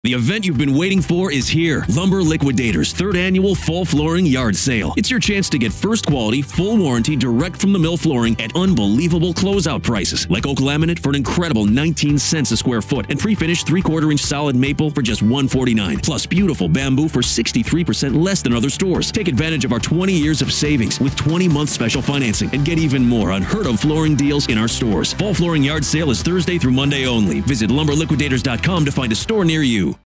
The event you've been waiting for is here. Lumber Liquidators' third annual fall flooring yard sale. It's your chance to get first quality, full warranty, direct from the mill flooring at unbelievable closeout prices. Like oak laminate for an incredible 19 cents a square foot and pre-finished 3/4 inch solid maple for just $149. Plus beautiful bamboo for 63% less than other stores. Take advantage of our 20 years of savings with 20-month special financing and get even more unheard of flooring deals in our stores. Fall flooring yard sale is Thursday through Monday only. Visit lumberliquidators.com to find a store near you.